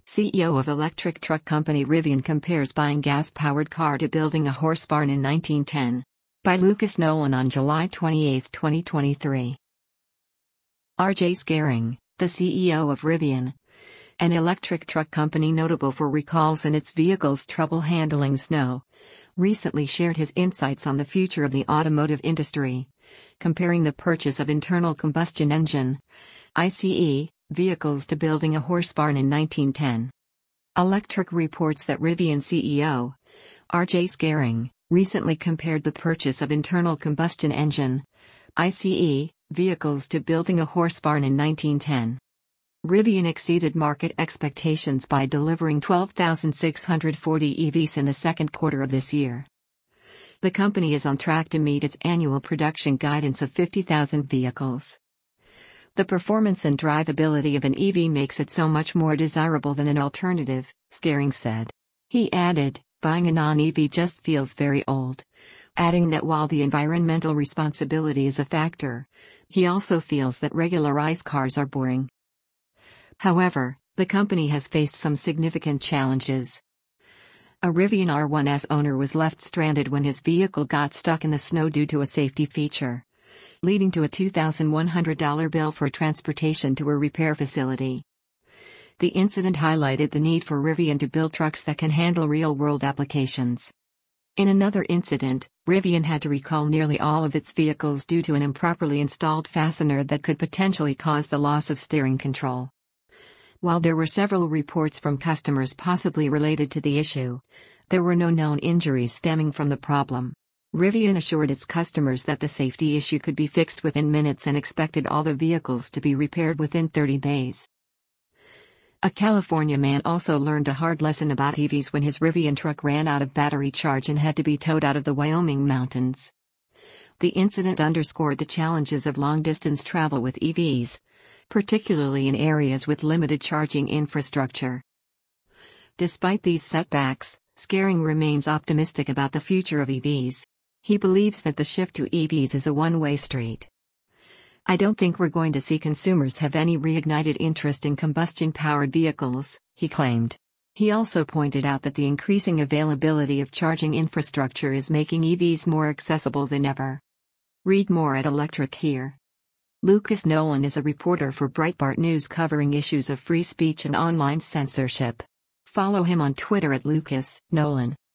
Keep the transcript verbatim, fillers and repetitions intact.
C E O of electric truck company Rivian compares buying gas-powered car to building a horse barn in nineteen ten. By Lucas Nolan on July twenty-eighth, twenty twenty-three. R J Scaring, the C E O of Rivian, an electric truck company notable for recalls and its vehicles' trouble handling snow, recently shared his insights on the future of the automotive industry, comparing the purchase of internal combustion engine (I C E) vehicles to building a horse barn in nineteen ten. Electrek reports that Rivian C E O, R J Scaring, recently compared the purchase of internal combustion engine (I C E) vehicles to building a horse barn in nineteen ten. Rivian exceeded market expectations by delivering twelve thousand six hundred forty E Vs in the second quarter of this year. The company is on track to meet its annual production guidance of fifty thousand vehicles. The performance and drivability of an E V makes it so much more desirable than an alternative, Scaring said. He added, buying a non-E V just feels very old, adding that while the environmental responsibility is a factor, he also feels that regular ICE cars are boring. However, the company has faced some significant challenges. A Rivian R one S owner was left stranded when his vehicle got stuck in the snow due to a safety feature, leading to a two thousand one hundred dollars bill for transportation to a repair facility. The incident highlighted the need for Rivian to build trucks that can handle real-world applications. In another incident, Rivian had to recall nearly all of its vehicles due to an improperly installed fastener that could potentially cause the loss of steering control. While there were several reports from customers possibly related to the issue, there were no known injuries stemming from the problem. Rivian assured its customers that the safety issue could be fixed within minutes and expected all the vehicles to be repaired within thirty days. A California man also learned a hard lesson about E Vs when his Rivian truck ran out of battery charge and had to be towed out of the Wyoming mountains. The incident underscored the challenges of long-distance travel with E Vs, particularly in areas with limited charging infrastructure. Despite these setbacks, Scaring remains optimistic about the future of E Vs. He believes that the shift to E Vs is a one-way street. I don't think we're going to see consumers have any reignited interest in combustion-powered vehicles, he claimed. He also pointed out that the increasing availability of charging infrastructure is making E Vs more accessible than ever. Read more at Electrek here. Lucas Nolan is a reporter for Breitbart News covering issues of free speech and online censorship. Follow him on Twitter at Lucas Nolan.